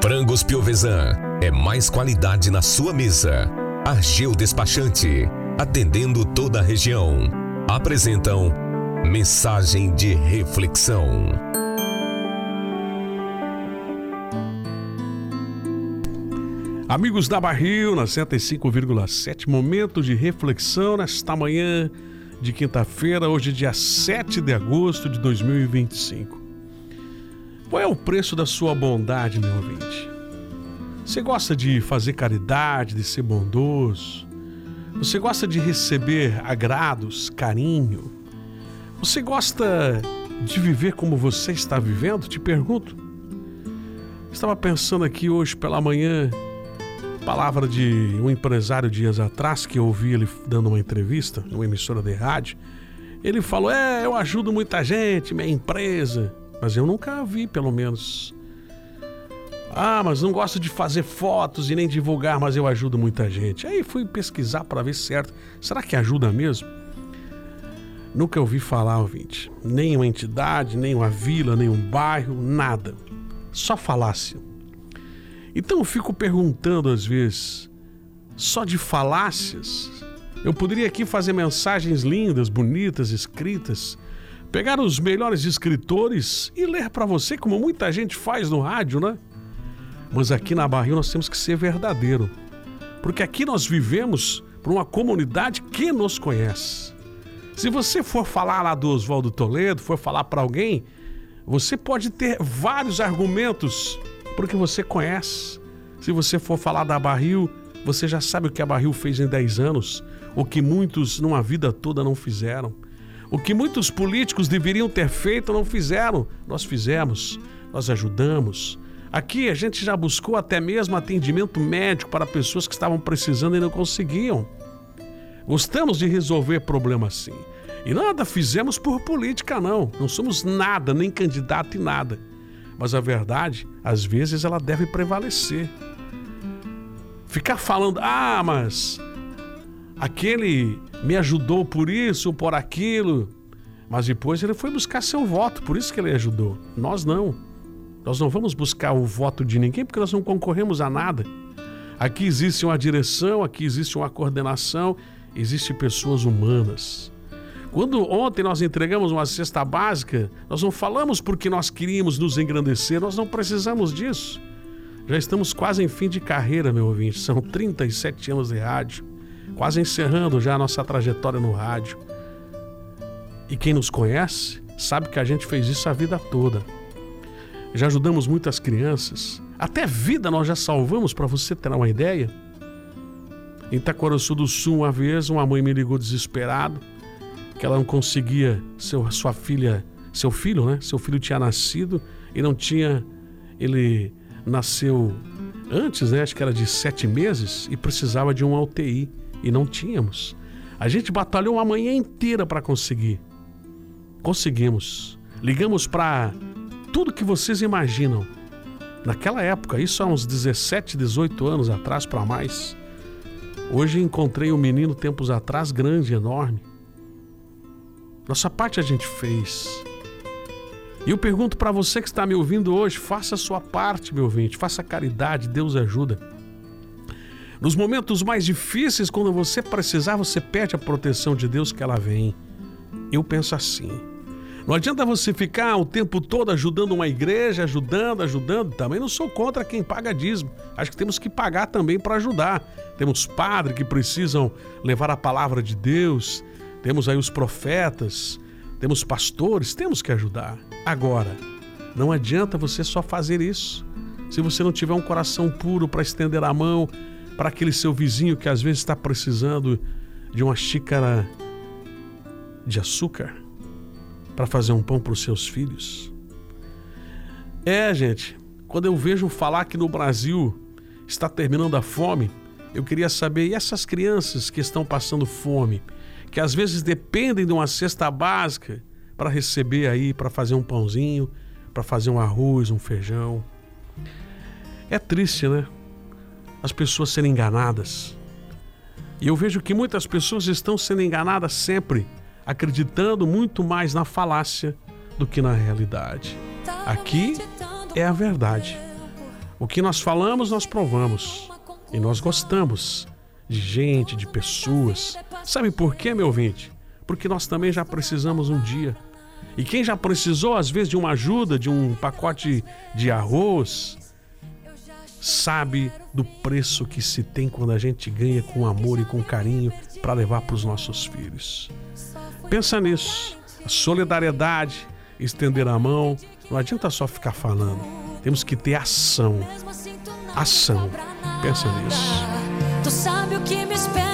Frangos Piovesan é mais qualidade na sua mesa. Argeu Despachante, atendendo toda a região. Apresentam Mensagem de Reflexão. Amigos da Barril, na 105,7, momento de reflexão nesta manhã de quinta-feira, hoje dia 7 de agosto de 2025. Qual é o preço da sua bondade, meu ouvinte? Você gosta de fazer caridade, de ser bondoso? Você gosta de receber agrados, carinho? Você gosta de viver como você está vivendo? Te pergunto. Estava pensando aqui hoje pela manhã, palavra de um empresário dias atrás, que eu ouvi ele dando uma entrevista numa emissora de rádio. Ele falou, eu ajudo muita gente, minha empresa, mas eu nunca vi, pelo menos. Mas não gosto de fazer fotos e nem divulgar, mas eu ajudo muita gente. Aí fui pesquisar para ver certo. Será que ajuda mesmo? Nunca ouvi falar, ouvinte. Nem uma entidade, nem uma vila, nem um bairro, nada. Só falácia. Então eu fico perguntando às vezes, só de falácias? Eu poderia aqui fazer mensagens lindas, bonitas, escritas, pegar os melhores escritores e ler para você, como muita gente faz no rádio, né? Mas aqui na Barril nós temos que ser verdadeiro, porque aqui nós vivemos por uma comunidade que nos conhece. Se você for falar lá do Oswaldo Toledo, for falar para alguém, você pode ter vários argumentos, porque você conhece. Se você for falar da Barril, você já sabe o que a Barril fez em 10 anos, o que muitos numa vida toda não fizeram. O que muitos políticos deveriam ter feito não fizeram. Nós fizemos, nós ajudamos. Aqui a gente já buscou até mesmo atendimento médico para pessoas que estavam precisando e não conseguiam. Gostamos de resolver problemas assim. E nada fizemos por política, não. Não somos nada, nem candidato em nada. Mas a verdade, às vezes, ela deve prevalecer. Ficar falando, mas aquele me ajudou por isso, por aquilo. Mas depois ele foi buscar seu voto, por isso que ele ajudou. Nós não. Nós não vamos buscar o voto de ninguém, porque nós não concorremos a nada. Aqui existe uma direção, aqui existe uma coordenação, existem pessoas humanas. Quando ontem nós entregamos uma cesta básica, nós não falamos porque nós queríamos nos engrandecer, nós não precisamos disso. Já estamos quase em fim de carreira, meu ouvinte, são 37 anos de rádio, quase encerrando já a nossa trajetória no rádio. E quem nos conhece sabe que a gente fez isso a vida toda. Já ajudamos muitas crianças, até vida nós já salvamos, para você ter uma ideia. Em Itaquaraçu do Sul, uma vez, uma mãe me ligou desesperada, que ela não conseguia, seu filho tinha nascido e não tinha, ele nasceu antes, acho que era de 7 meses e precisava de uma UTI e não tínhamos. A gente batalhou uma manhã inteira para conseguir. Conseguimos. Ligamos para tudo que vocês imaginam. Naquela época, isso há uns 17, 18 anos atrás para mais. Hoje encontrei um menino tempos atrás, grande, enorme. Nossa parte a gente fez. E eu pergunto para você que está me ouvindo hoje, faça a sua parte, meu ouvinte, faça caridade, Deus ajuda. Nos momentos mais difíceis, quando você precisar, você pede a proteção de Deus que ela vem. Eu penso assim. Não adianta você ficar o tempo todo ajudando uma igreja, ajudando. Também não sou contra quem paga dízimo. Acho que temos que pagar também para ajudar. Temos padres que precisam levar a palavra de Deus. Temos aí os profetas, temos pastores, temos que ajudar. Agora, não adianta você só fazer isso. Se você não tiver um coração puro para estender a mão para aquele seu vizinho que às vezes está precisando de uma xícara de açúcar para fazer um pão para os seus filhos. Gente, quando eu vejo falar que no Brasil está terminando a fome, eu queria saber, e essas crianças que estão passando fome, que às vezes dependem de uma cesta básica para receber aí, para fazer um pãozinho, para fazer um arroz, um feijão. É triste, né? As pessoas serem enganadas. E eu vejo que muitas pessoas estão sendo enganadas sempre, acreditando muito mais na falácia do que na realidade. Aqui é a verdade. O que nós falamos, nós provamos. E nós gostamos de gente, de pessoas. Sabe por quê, meu ouvinte? Porque nós também já precisamos um dia. E quem já precisou, às vezes, de uma ajuda, de um pacote de arroz, sabe do preço que se tem quando a gente ganha com amor e com carinho para levar para os nossos filhos. Pensa nisso. A solidariedade, estender a mão, não adianta só ficar falando. Temos que ter ação. Ação. Pensa nisso. Tu sabe o que me espera.